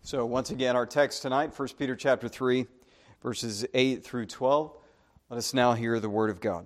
So once again, our text tonight, 1 Peter chapter 3, verses 8 through 12. Let us now hear the word of God.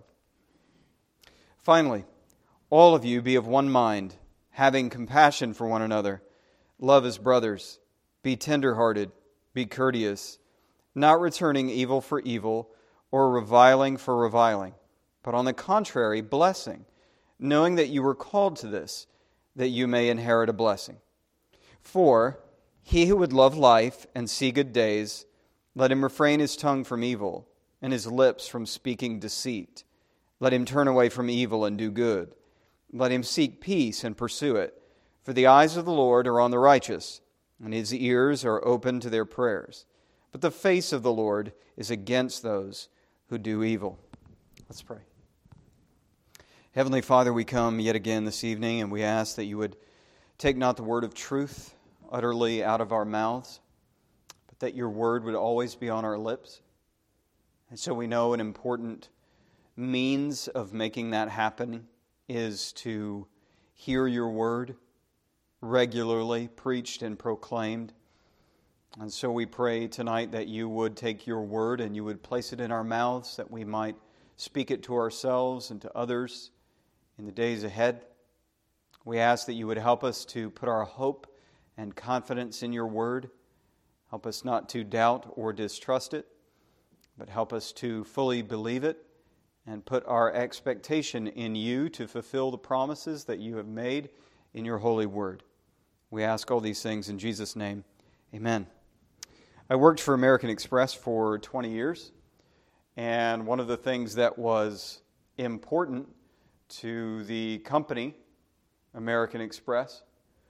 Finally, all of you be of one mind, having compassion for one another. Love as brothers. Be tender-hearted. Be courteous, not returning evil for evil or reviling for reviling, but on the contrary, blessing, knowing that you were called to this, that you may inherit a blessing. For he who would love life and see good days, let him refrain his tongue from evil and his lips from speaking deceit. Let him turn away from evil and do good. Let him seek peace and pursue it. For the eyes of the Lord are on the righteous, and his ears are open to their prayers. But the face of the Lord is against those who do evil. Let's pray. Heavenly Father, we come yet again this evening, and we ask that you would take not the word of truth utterly out of our mouths, but that your word would always be on our lips. And so we know an important means of making that happen is to hear your word regularly preached and proclaimed. And so we pray tonight that you would take your word and you would place it in our mouths, that we might speak it to ourselves and to others in the days ahead. We ask that you would help us to put our hope and confidence in your word. Help us not to doubt or distrust it, but help us to fully believe it and put our expectation in you to fulfill the promises that you have made in your holy word. We ask all these things in Jesus' name. Amen. I worked for American Express for 20 years, and one of the things that was important to the company, American Express,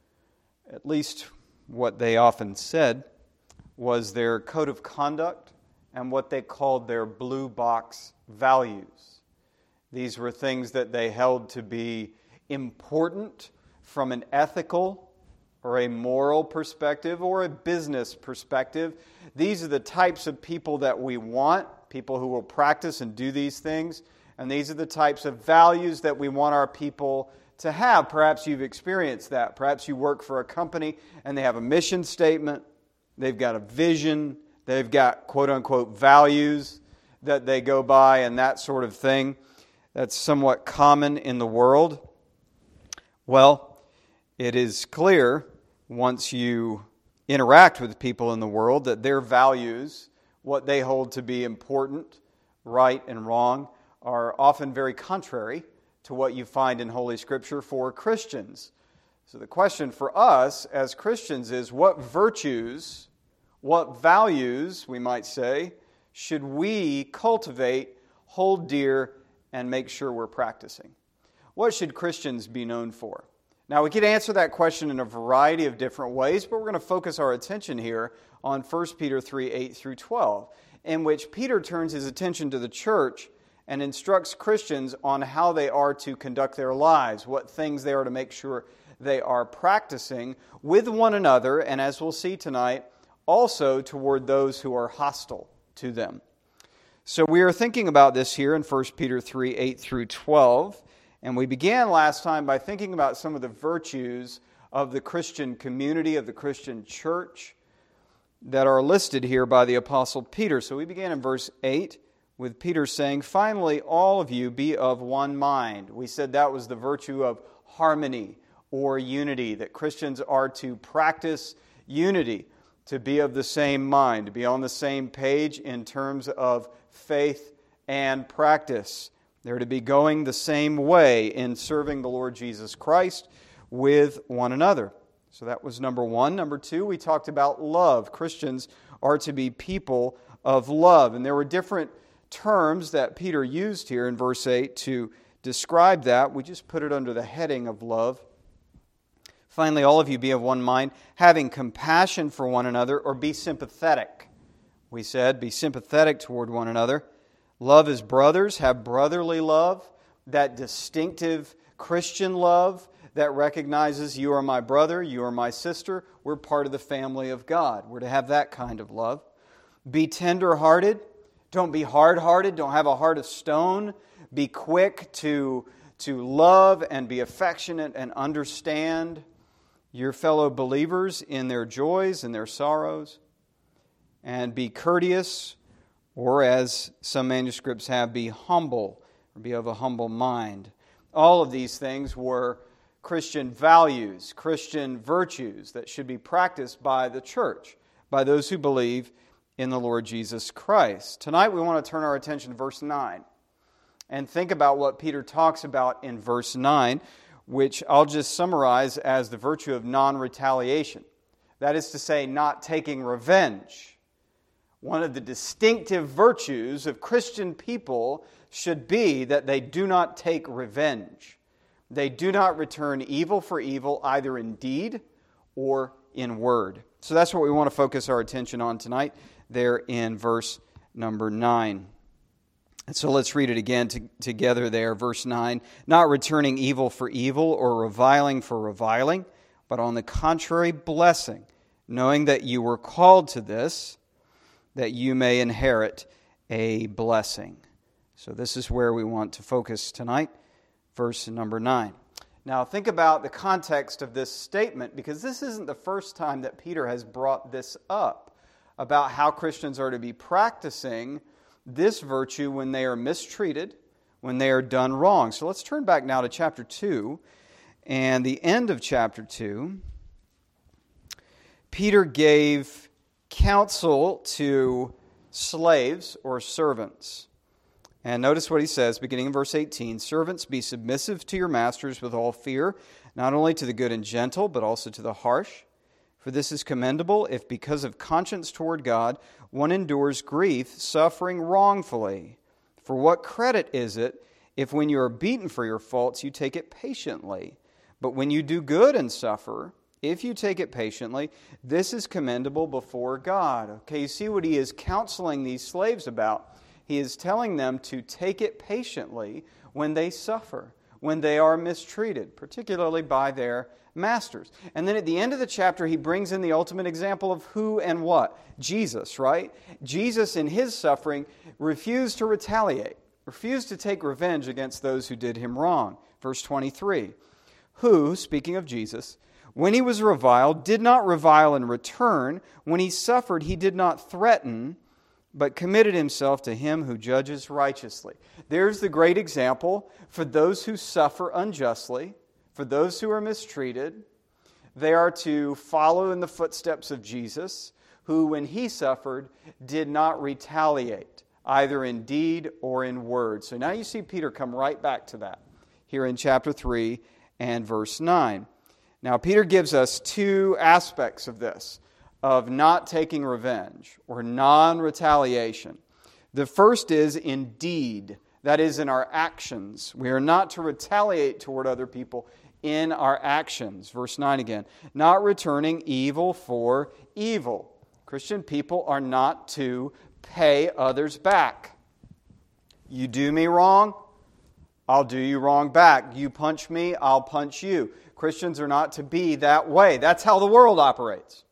at least what they often said, was their code of conduct and what they called their blue box values. These were things that they held to be important from an ethical or a moral perspective or a business perspective. These are the types of people that we want, people who will practice and do these things. And these are the types of values that we want our people to have. Perhaps you've experienced that. Perhaps you work for a company and they have a mission statement, they've got a vision, they've got quote-unquote values that they go by and that sort of thing. That's somewhat common in the world. Well, it is clear once you interact with people in the world that their values, what they hold to be important, right and wrong, are often very contrary to what you find in Holy Scripture for Christians. So the question for us as Christians is, what virtues, what values, we might say, should we cultivate, hold dear, and make sure we're practicing? What should Christians be known for? Now, we could answer that question in a variety of different ways, but we're going to focus our attention here on 1 Peter 3, 8 through 12, in which Peter turns his attention to the church and instructs Christians on how they are to conduct their lives, what things they are to make sure they are practicing with one another, and as we'll see tonight, also toward those who are hostile to them. So we are thinking about this here in 1 Peter 3, 8 through 12, and we began last time by thinking about some of the virtues of the Christian community, of the Christian church, that are listed here by the Apostle Peter. So we began in verse 8, with Peter saying, finally, all of you be of one mind. We said that was the virtue of harmony or unity, that Christians are to practice unity, to be of the same mind, to be on the same page in terms of faith and practice. They're to be going the same way in serving the Lord Jesus Christ with one another. So that was number one. Number two, we talked about love. Christians are to be people of love. And there were different terms that Peter used here in verse 8 to describe that. We just put it under the heading of love. Finally, all of you be of one mind, having compassion for one another, or be sympathetic. We said, be sympathetic toward one another. Love as brothers, have brotherly love, that distinctive Christian love that recognizes you are my brother, you are my sister, we're part of the family of God. We're to have that kind of love. Be tender-hearted. Don't be hard-hearted. Don't have a heart of stone. Be quick to love and be affectionate and understand. your fellow believers in their joys and their sorrows, and be courteous, or as some manuscripts have, be humble, or be of a humble mind. All of these things were Christian values, Christian virtues that should be practiced by the church, by those who believe in the Lord Jesus Christ. Tonight we want to turn our attention to verse 9 and think about what Peter talks about in verse 9, which I'll just summarize as the virtue of non-retaliation. That is to say, not taking revenge. One of the distinctive virtues of Christian people should be that they do not take revenge. They do not return evil for evil, either in deed or in word. So that's what we want to focus our attention on tonight, there in verse number 9. And so let's read it again together there, verse 9. Not returning evil for evil or reviling for reviling, but on the contrary blessing, knowing that you were called to this, that you may inherit a blessing. So this is where we want to focus tonight, verse number 9. Now think about the context of this statement, because this isn't the first time that Peter has brought this up, about how Christians are to be practicing this virtue when they are mistreated, when they are done wrong. So let's turn back now to chapter 2, and the end of chapter 2. Peter gave counsel to slaves or servants. And notice what he says, beginning in verse 18, "Servants, be submissive to your masters with all fear, not only to the good and gentle, but also to the harsh. For this is commendable, if because of conscience toward God, one endures grief, suffering wrongfully. For what credit is it, if when you are beaten for your faults, you take it patiently? But when you do good and suffer, if you take it patiently, this is commendable before God." Okay, you see what he is counseling these slaves about. He is telling them to take it patiently when they suffer, when they are mistreated, particularly by their masters. And then at the end of the chapter, he brings in the ultimate example of who and what? Jesus, right? Jesus in his suffering refused to retaliate, refused to take revenge against those who did him wrong. Verse 23, "Who," speaking of Jesus, "when he was reviled, did not revile in return. When he suffered, he did not threaten, but committed himself to him who judges righteously." There's the great example for those who suffer unjustly, for those who are mistreated. They are to follow in the footsteps of Jesus, who, when he suffered, did not retaliate, either in deed or in word. So now you see Peter come right back to that here in chapter 3 and verse 9. Now, Peter gives us two aspects of this, of not taking revenge or non-retaliation. The first is in deed, that is in our actions. We are not to retaliate toward other people in our actions. Verse 9 again, "Not returning evil for evil." Christian people are not to pay others back. You do me wrong, I'll do you wrong back. You punch me, I'll punch you. Christians are not to be that way. That's how the world operates.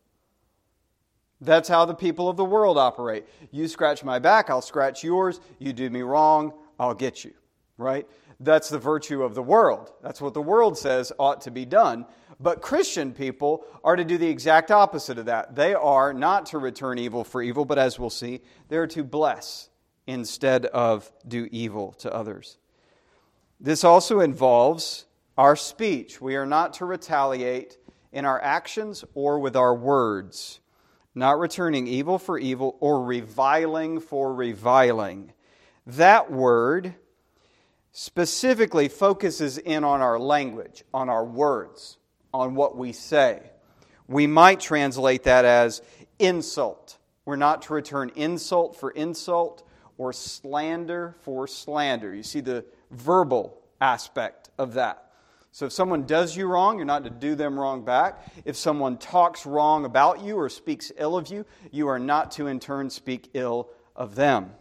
That's how the people of the world operate. You scratch my back, I'll scratch yours. You do me wrong, I'll get you. Right? That's the virtue of the world. That's what the world says ought to be done. But Christian people are to do the exact opposite of that. They are not to return evil for evil, but as we'll see, they are to bless instead of do evil to others. This also involves our speech. We are not to retaliate in our actions or with our words. Not returning evil for evil or reviling for reviling. That word specifically focuses in on our language, on our words, on what we say. We might translate that as insult. We're not to return insult for insult or slander for slander. You see the verbal aspect of that. So if someone does you wrong, you're not to do them wrong back. If someone talks wrong about you or speaks ill of you, you are not to in turn speak ill of them.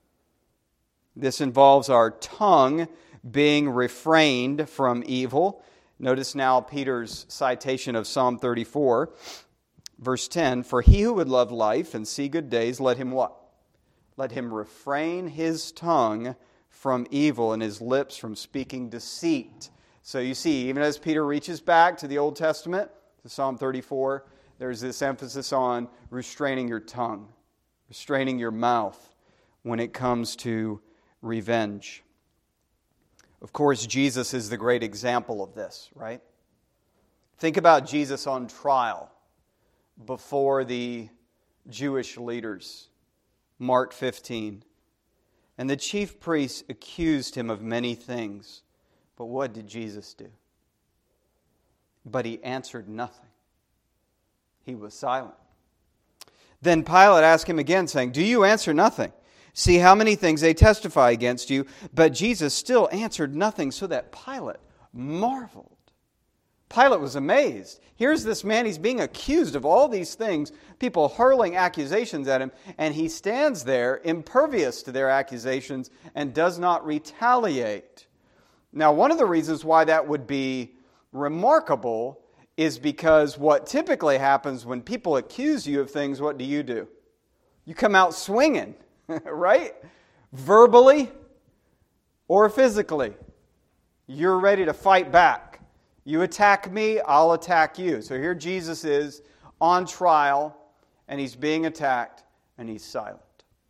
This involves our tongue being refrained from evil. Notice now Peter's citation of Psalm 34, verse 10. "For he who would love life and see good days, let him" what? "Let him refrain his tongue from evil and his lips from speaking deceit." So you see, even as Peter reaches back to the Old Testament, Psalm 34, there's this emphasis on restraining your tongue, restraining your mouth when it comes to revenge. Of course, Jesus is the great example of this, right? Think about Jesus on trial before the Jewish leaders. Mark 15. And the chief priests accused him of many things. But what did Jesus do? But he answered nothing. He was silent. Then Pilate asked him again, saying, "Do you answer nothing? See how many things they testify against you." But Jesus still answered nothing, so that Pilate marveled. Pilate was amazed. Here's this man, he's being accused of all these things, people hurling accusations at him, and he stands there impervious to their accusations and does not retaliate. Now, one of the reasons why that would be remarkable is because what typically happens when people accuse you of things, what do? You come out swinging, right? Verbally or physically. You're ready to fight back. You attack me, I'll attack you. So here Jesus is on trial, and he's being attacked, and he's silent.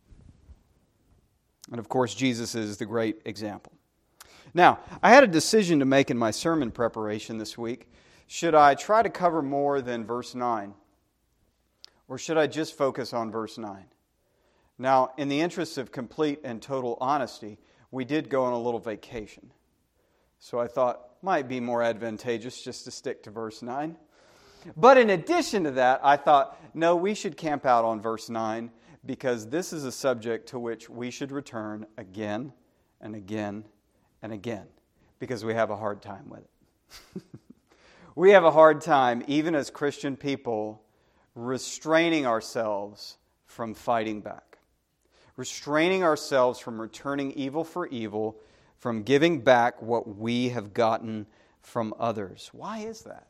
And of course, Jesus is the great example. Now, I had a decision to make in my sermon preparation this week. Should I try to cover more than verse 9? Or should I just focus on verse 9? Now, in the interest of complete and total honesty, we did go on a little vacation. So I thought might be more advantageous just to stick to verse 9. But in addition to that, I thought, no, we should camp out on verse 9 because this is a subject to which we should return again and again and again because we have a hard time with it. We have a hard time, even as Christian people, restraining ourselves from fighting back. Restraining ourselves from returning evil for evil, from giving back what we have gotten from others. Why is that?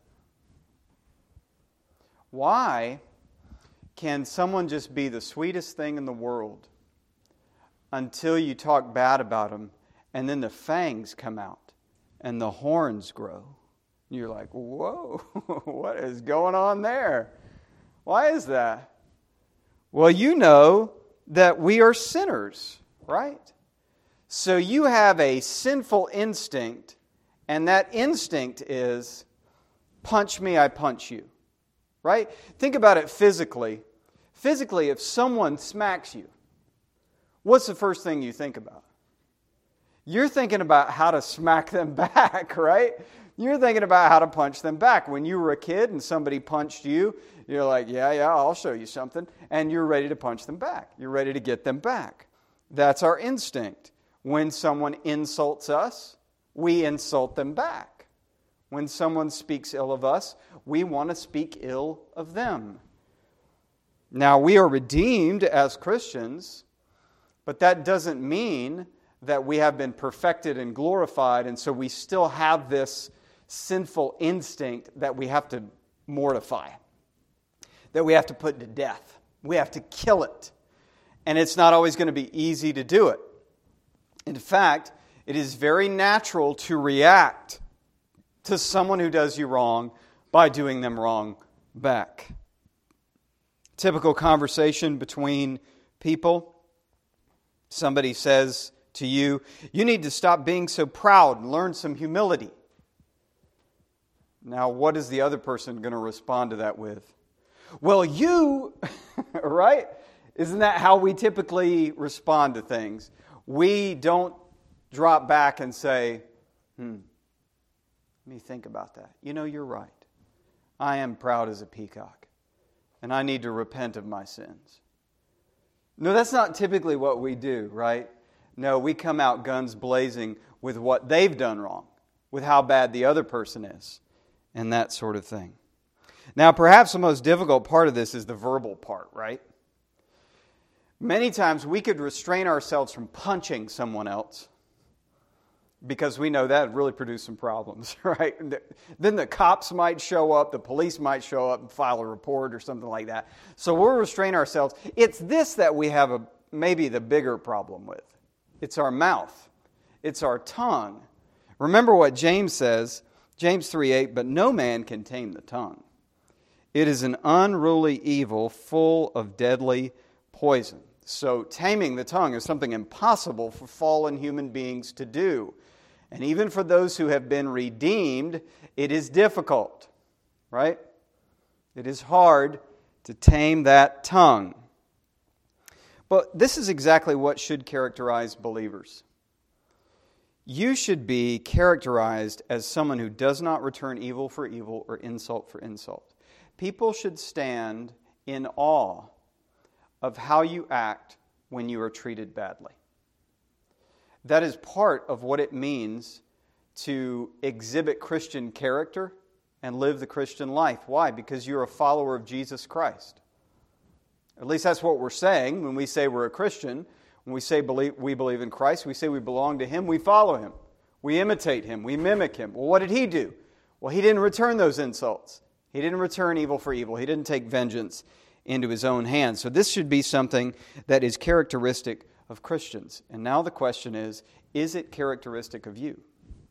Why can someone just be the sweetest thing in the world until you talk bad about them, and then the fangs come out and the horns grow? You're like, whoa, what is going on there? Why is that? Well, you know that we are sinners, right? So you have a sinful instinct, and that instinct is, punch me, I punch you. Right? Think about it physically. Physically, if someone smacks you, what's the first thing you think about? You're thinking about how to smack them back, right? You're thinking about how to punch them back. When you were a kid and somebody punched you, you're like, yeah, I'll show you something. And you're ready to punch them back. You're ready to get them back. That's our instinct. When someone insults us, we insult them back. When someone speaks ill of us, we want to speak ill of them. Now, we are redeemed as Christians, but that doesn't mean that we have been perfected and glorified, and so we still have this sinful instinct that we have to mortify, that we have to put to death. We have to kill it. And it's not always going to be easy to do it. In fact, it is very natural to react to someone who does you wrong by doing them wrong back. Typical conversation between people. Somebody says to you, you need to stop being so proud and learn some humility. Now, what is the other person going to respond to that with? Well, you, right? Isn't that how we typically respond to things? We don't drop back and say, let me think about that. You know, you're right. I am proud as a peacock, and I need to repent of my sins. No, that's not typically what we do, right? No, we come out guns blazing with what they've done wrong, with how bad the other person is, and that sort of thing. Now, perhaps the most difficult part of this is the verbal part, right? Many times we could restrain ourselves from punching someone else because we know that would really produce some problems, right? Then the cops might show up, the police might show up and file a report or something like that. So we'll restrain ourselves. It's this that we have maybe the bigger problem with. It's our mouth. It's our tongue. Remember what James says, James 3:8, but no man can tame the tongue. It is an unruly evil full of deadly poison. So taming the tongue is something impossible for fallen human beings to do. And even for those who have been redeemed, it is difficult, right? It is hard to tame that tongue. But this is exactly what should characterize believers. You should be characterized as someone who does not return evil for evil or insult for insult. People should stand in awe of how you act when you are treated badly. That is part of what it means to exhibit Christian character and live the Christian life. Why? Because you're a follower of Jesus Christ. At least that's what we're saying when we say we're a Christian. When we say we believe in Christ, we say we belong to Him, we follow Him. We imitate Him, we mimic Him. Well, what did He do? Well, He didn't return those insults. He didn't return evil for evil. He didn't take vengeance into His own hands. So this should be something that is characteristic of Christians. And now the question is it characteristic of you?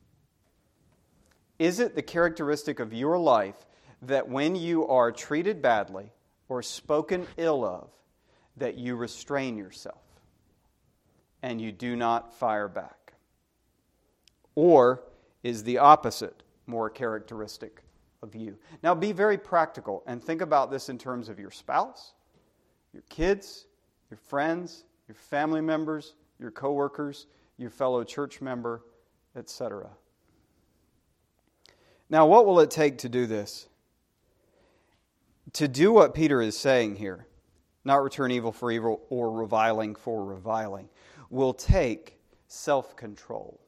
Is it the characteristic of your life that when you are treated badly or spoken ill of, that you restrain yourself and you do not fire back? Or is the opposite more characteristic of you? Now be very practical and think about this in terms of your spouse, your kids, your friends, your family members, your coworkers, your fellow church member, etc. Now, what will it take to do this? To do what Peter is saying here, not return evil for evil or reviling for reviling, will take self-control.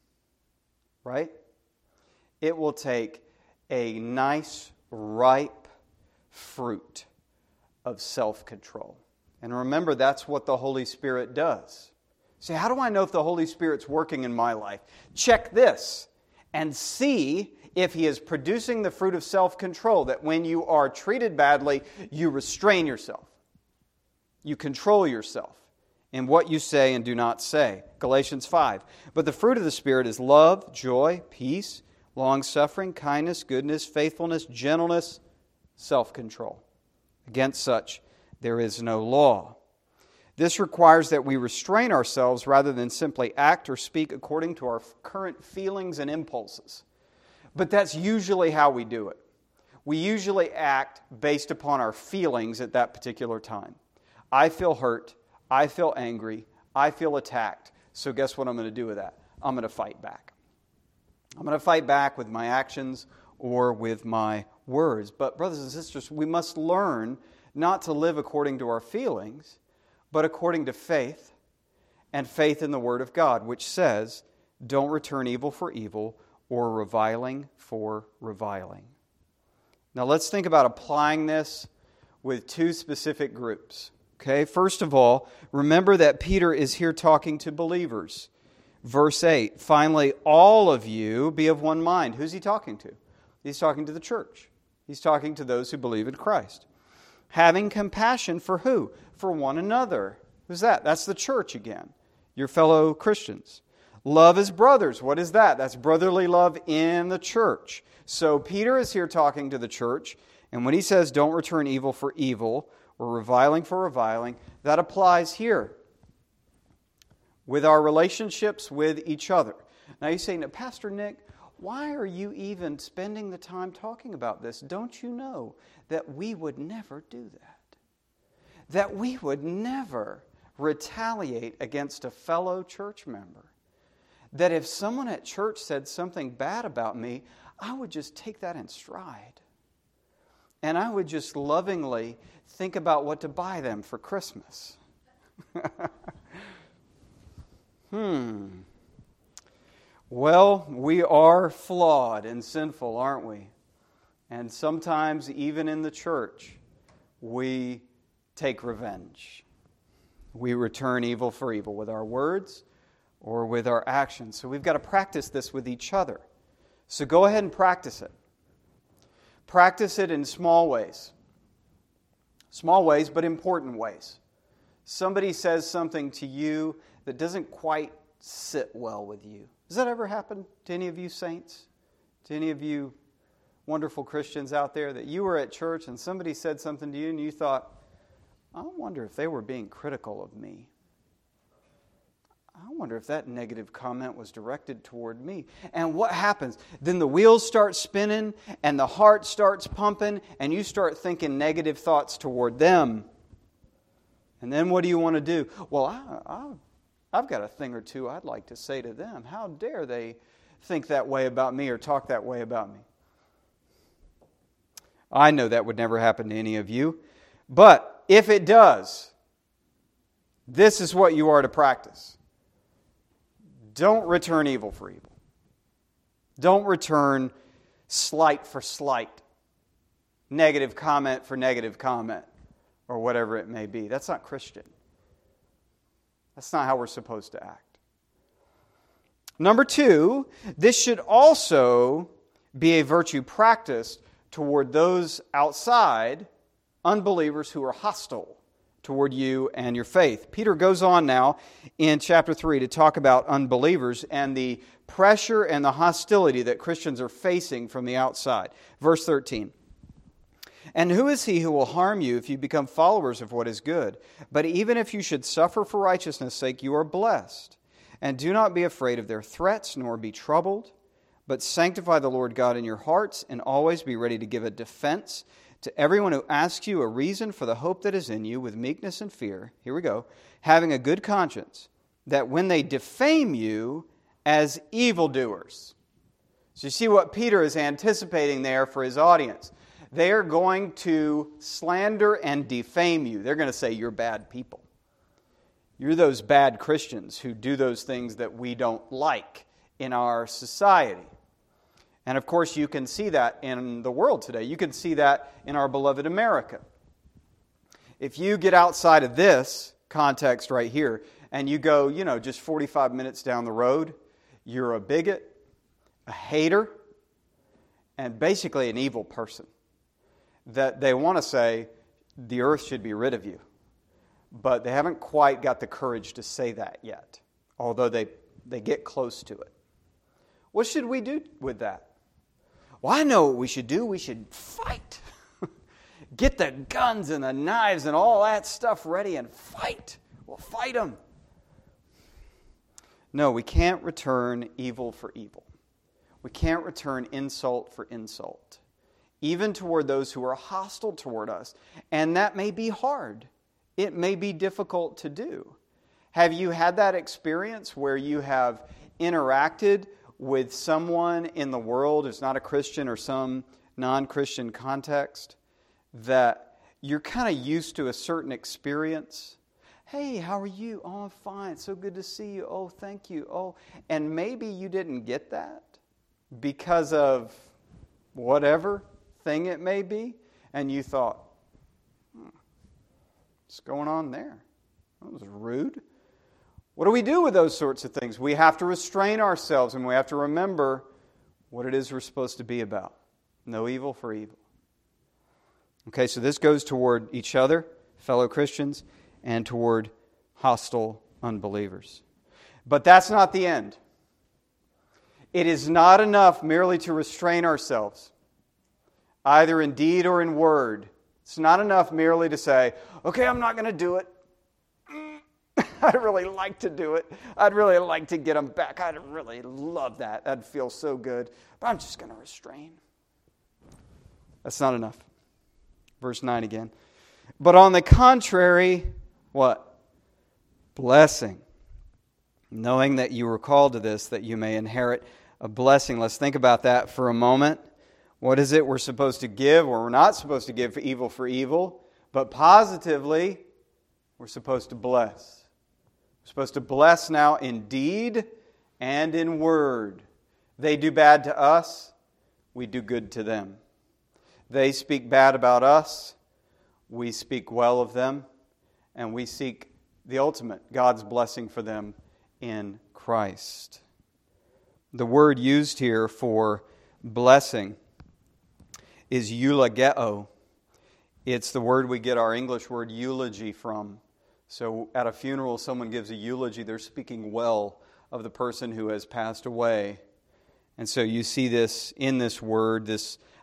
Right? It will take a nice, ripe fruit of self-control. And remember, that's what the Holy Spirit does. See, how do I know if the Holy Spirit's working in my life? Check this and see if He is producing the fruit of self-control, that when you are treated badly, you restrain yourself. You control yourself in what you say and do not say. Galatians 5. But the fruit of the Spirit is love, joy, peace, long-suffering, kindness, goodness, faithfulness, gentleness, self-control. Against such there is no law. This requires that we restrain ourselves rather than simply act or speak according to our current feelings and impulses. But that's usually how we do it. We usually act based upon our feelings at that particular time. I feel hurt. I feel angry. I feel attacked. So guess what I'm going to do with that? I'm going to fight back. I'm going to fight back with my actions or with my words. But brothers and sisters, we must learn not to live according to our feelings, but according to faith, and faith in the Word of God, which says, don't return evil for evil or reviling for reviling. Now let's think about applying this with two specific groups. Okay, first of all, remember that Peter is here talking to believers. Verse 8, finally, all of you be of one mind. Who's he talking to? He's talking to the church. He's talking to those who believe in Christ. Having compassion for who? For one another. Who's that? That's the church again. Your fellow Christians. Love as brothers. What is that? That's brotherly love in the church. So Peter is here talking to the church, and when he says don't return evil for evil or reviling for reviling, that applies here with our relationships with each other. Now you say, Pastor Nick, why are you even spending the time talking about this? Don't you know that we would never do that? That we would never retaliate against a fellow church member? That if someone at church said something bad about me, I would just take that in stride. And I would just lovingly think about what to buy them for Christmas. Well, we are flawed and sinful, aren't we? And sometimes, even in the church, we take revenge. We return evil for evil with our words or with our actions. So we've got to practice this with each other. So go ahead and practice it. Practice it in small ways. Small ways, but important ways. Somebody says something to you that doesn't quite sit well with you. Does that ever happen to any of you saints? To any of you wonderful Christians out there, that you were at church and somebody said something to you and you thought, I wonder if they were being critical of me. I wonder if that negative comment was directed toward me. And what happens? Then the wheels start spinning and the heart starts pumping and you start thinking negative thoughts toward them. And then what do you want to do? Well, I've got a thing or two I'd like to say to them. How dare they think that way about me or talk that way about me? I know that would never happen to any of you. But if it does, this is what you are to practice. Don't return evil for evil. Don't return slight for slight, negative comment for negative comment, or whatever it may be. That's not Christian. That's not how we're supposed to act. Number 2, this should also be a virtue practiced toward those outside, unbelievers who are hostile toward you and your faith. Peter goes on now in chapter 3 to talk about unbelievers and the pressure and the hostility that Christians are facing from the outside. Verse 13. And who is he who will harm you if you become followers of what is good? But even if you should suffer for righteousness' sake, you are blessed. And do not be afraid of their threats, nor be troubled, but sanctify the Lord God in your hearts, and always be ready to give a defense to everyone who asks you a reason for the hope that is in you with meekness and fear. Here we go. Having a good conscience, that when they defame you as evildoers. So you see what Peter is anticipating there for his audience. They are going to slander and defame you. They're going to say you're bad people. You're those bad Christians who do those things that we don't like in our society. And of course, you can see that in the world today. You can see that in our beloved America. If you get outside of this context right here, and you go, just 45 minutes down the road, you're a bigot, a hater, and basically an evil person. That they want to say, the earth should be rid of you. But they haven't quite got the courage to say that yet, although they get close to it. What should we do with that? Well, I know what we should do. We should fight. Get the guns and the knives and all that stuff ready and fight. We'll fight them. No, we can't return evil for evil. We can't return insult for insult, even toward those who are hostile toward us. And that may be hard. It may be difficult to do. Have you had that experience where you have interacted with someone in the world who's not a Christian or some non-Christian context that you're kind of used to a certain experience? Hey, how are you? Oh, I'm fine. So good to see you. Oh, thank you. Oh, and maybe you didn't get that because of whatever thing it may be, and you thought, what's going on there? That was rude. What do we do with those sorts of things? We have to restrain ourselves, and we have to remember what it is we're supposed to be about. No evil for evil. Okay, so this goes toward each other, fellow Christians, and toward hostile unbelievers. But that's not the end. It is not enough merely to restrain ourselves, either in deed or in word. It's not enough merely to say, okay, I'm not going to do it. I'd really like to do it. I'd really like to get them back. I'd really love that. That'd feel so good. But I'm just going to restrain. That's not enough. Verse 9 again. But on the contrary, what? Blessing. Knowing that you were called to this, that you may inherit a blessing. Let's think about that for a moment. What is it we're supposed to give, or we're not supposed to give for evil, but positively, we're supposed to bless. We're supposed to bless now in deed and in word. They do bad to us, we do good to them. They speak bad about us, we speak well of them, and we seek the ultimate, God's blessing for them in Christ. The word used here for blessing is eulogeo. It's the word we get our English word eulogy from. So at a funeral, someone gives a eulogy. They're speaking well of the person who has passed away. And so you see this in this word, this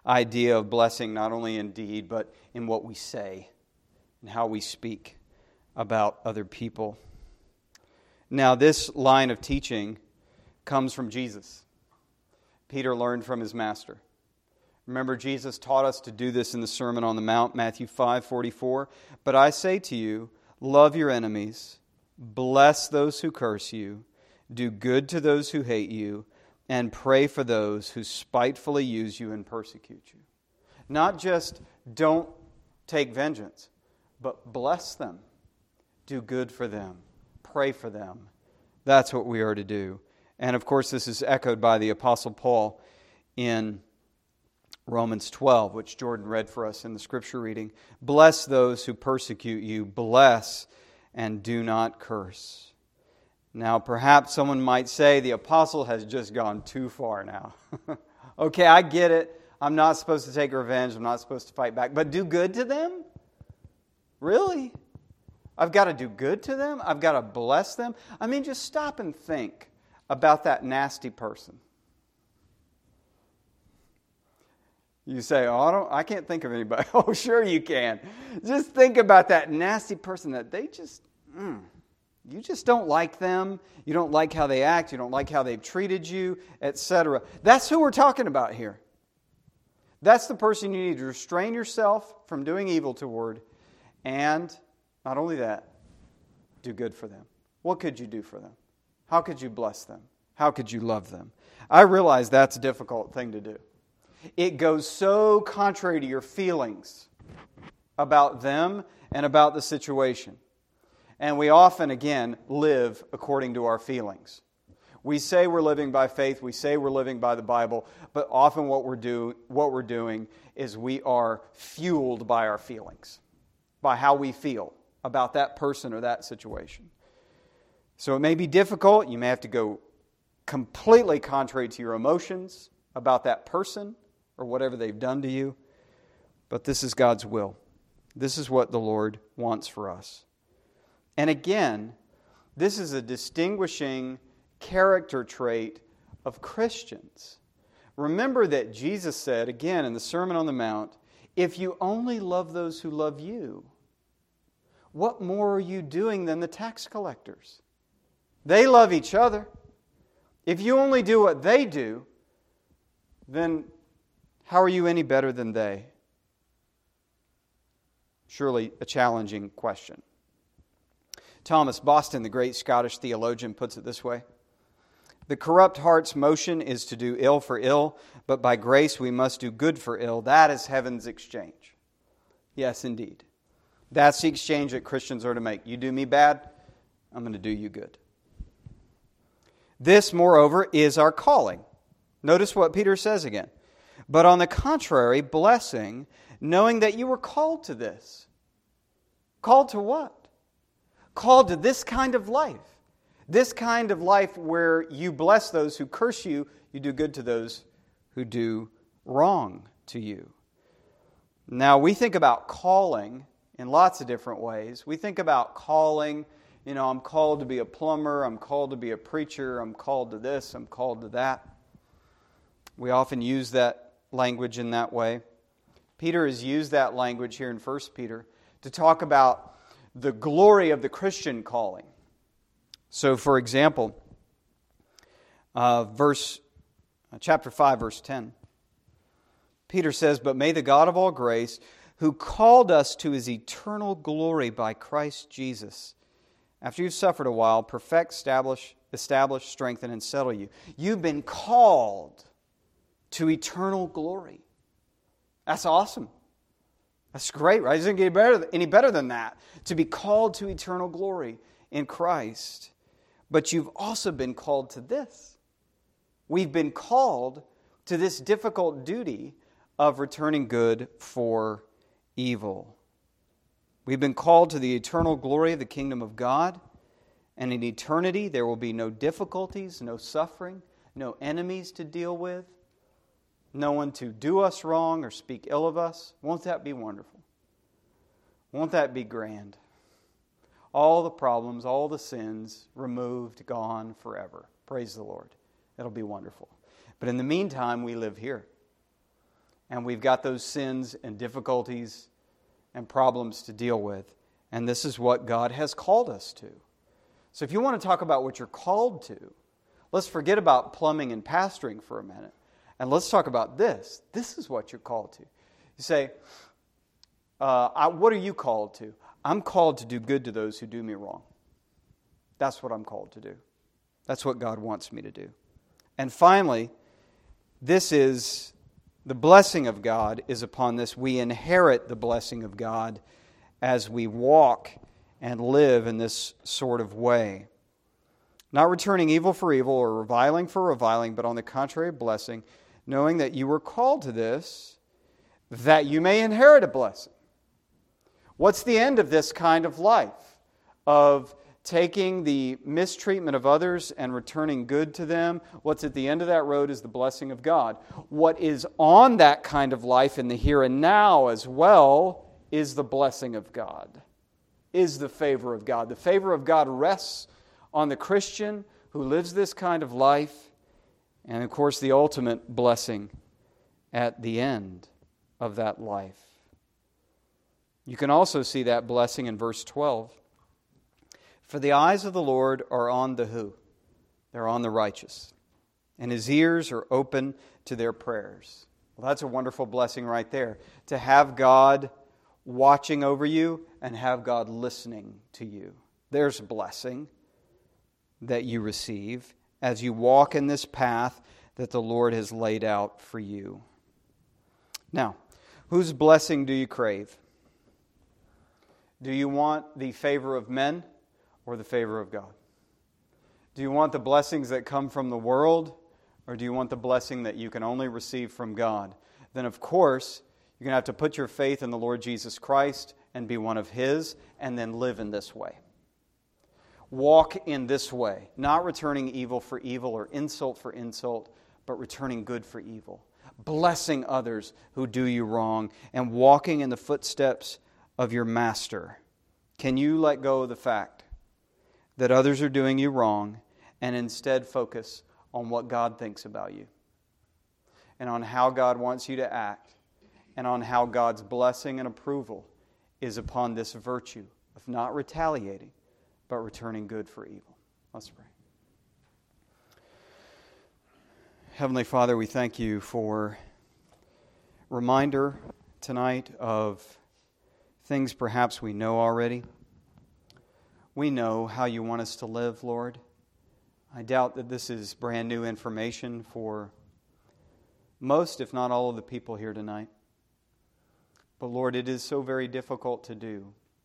idea of blessing not only in deed, but in what we say and how we speak about other people. Now, this line of teaching comes from Jesus. Peter learned from his master. Remember, Jesus taught us to do this in the Sermon on the Mount, Matthew 5:44. But I say to you, love your enemies, bless those who curse you, do good to those who hate you, and pray for those who spitefully use you and persecute you. Not just don't take vengeance, but bless them, do good for them, pray for them. That's what we are to do. And of course, this is echoed by the Apostle Paul in Romans 12, which Jordan read for us in the scripture reading. Bless those who persecute you, bless and do not curse. Now, perhaps someone might say the apostle has just gone too far now. Okay, I get it. I'm not supposed to take revenge. I'm not supposed to fight back. But do good to them? Really? I've got to do good to them? I've got to bless them? I mean, just stop and think about that nasty person. You say, oh, I can't think of anybody. Oh, sure you can. Just think about that nasty person that they just, you just don't like them. You don't like how they act. You don't like how they've treated you, etc. That's who we're talking about here. That's the person you need to restrain yourself from doing evil toward. And not only that, do good for them. What could you do for them? How could you bless them? How could you love them? I realize that's a difficult thing to do. It goes so contrary to your feelings about them and about the situation. And we often, again, live according to our feelings. We say we're living by faith, we say we're living by the Bible, but often what we're doing is we are fueled by our feelings, by how we feel about that person or that situation. So it may be difficult. You may have to go completely contrary to your emotions about that person or whatever they've done to you. But this is God's will. This is what the Lord wants for us. And again, this is a distinguishing character trait of Christians. Remember that Jesus said, again in the Sermon on the Mount, if you only love those who love you, what more are you doing than the tax collectors? They love each other. If you only do what they do, then how are you any better than they? Surely a challenging question. Thomas Boston, the great Scottish theologian, puts it this way. The corrupt heart's motion is to do ill for ill, but by grace we must do good for ill. That is heaven's exchange. Yes, indeed. That's the exchange that Christians are to make. You do me bad, I'm going to do you good. This, moreover, is our calling. Notice what Peter says again. But on the contrary, blessing, knowing that you were called to this. Called to what? Called to this kind of life. This kind of life where you bless those who curse you, you do good to those who do wrong to you. Now, we think about calling in lots of different ways. We think about calling, I'm called to be a plumber, I'm called to be a preacher, I'm called to this, I'm called to that. We often use that language in that way. Peter has used that language here in 1 Peter to talk about the glory of the Christian calling. So, for example, chapter 5, verse 10, Peter says, "But may the God of all grace, who called us to His eternal glory by Christ Jesus, after you've suffered a while, perfect, establish, strengthen, and settle you." You've been called to eternal glory. That's awesome. That's great, right? It doesn't get any better than that, to be called to eternal glory in Christ. But you've also been called to this. We've been called to this difficult duty of returning good for evil. We've been called to the eternal glory of the kingdom of God. And in eternity, there will be no difficulties, no suffering, no enemies to deal with, no one to do us wrong or speak ill of us. Won't that be wonderful? Won't that be grand? All the problems, all the sins removed, gone forever. Praise the Lord. It'll be wonderful. But in the meantime, we live here. And we've got those sins and difficulties and problems to deal with. And this is what God has called us to. So if you want to talk about what you're called to, let's forget about plumbing and pastoring for a minute. And let's talk about this. This is what you're called to. You say, what are you called to? I'm called to do good to those who do me wrong. That's what I'm called to do. That's what God wants me to do. And finally, this is the blessing of God is upon this. We inherit the blessing of God as we walk and live in this sort of way. Not returning evil for evil or reviling for reviling, but on the contrary, blessing, knowing that you were called to this, that you may inherit a blessing. What's the end of this kind of life? Of taking the mistreatment of others and returning good to them? What's at the end of that road is the blessing of God. What is on that kind of life in the here and now as well is the blessing of God, is the favor of God. The favor of God rests on the Christian who lives this kind of life, and of course the ultimate blessing at the end of that life. You can also see that blessing in verse 12. For the eyes of the Lord are on the who? They're on the righteous. And His ears are open to their prayers. Well, that's a wonderful blessing right there. To have God watching over you and have God listening to you. There's a blessing that you receive as you walk in this path that the Lord has laid out for you. Now, whose blessing do you crave? Do you want the favor of men or the favor of God? Do you want the blessings that come from the world, or do you want the blessing that you can only receive from God? Then, of course, you're going to have to put your faith in the Lord Jesus Christ and be one of His, and then live in this way. Walk in this way, not returning evil for evil or insult for insult, but returning good for evil. Blessing others who do you wrong and walking in the footsteps of your Master. Can you let go of the fact that others are doing you wrong and instead focus on what God thinks about you and on how God wants you to act and on how God's blessing and approval is upon this virtue of not retaliating but returning good for evil? Let's pray. Heavenly Father, we thank You for reminder tonight of things perhaps we know already. We know how You want us to live, Lord. I doubt that this is brand new information for most, if not all, of the people here tonight. But Lord, it is so very difficult to do,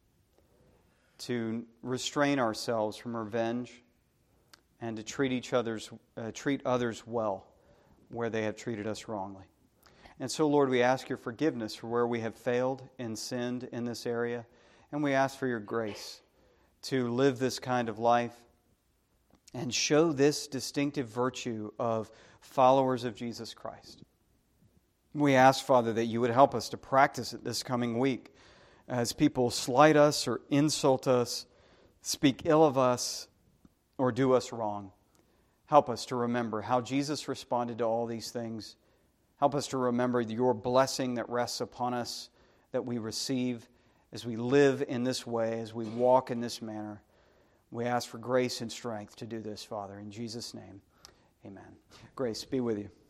to restrain ourselves from revenge and to treat others well where they have treated us wrongly. And so, Lord, we ask Your forgiveness for where we have failed and sinned in this area, and we ask for Your grace to live this kind of life and show this distinctive virtue of followers of Jesus Christ. We ask, Father, that You would help us to practice it this coming week as people slight us or insult us, speak ill of us, or do us wrong. Help us to remember how Jesus responded to all these things. Help us to remember Your blessing that rests upon us, that we receive as we live in this way, as we walk in this manner. We ask for grace and strength to do this, Father. In Jesus' name, amen. Grace be with you.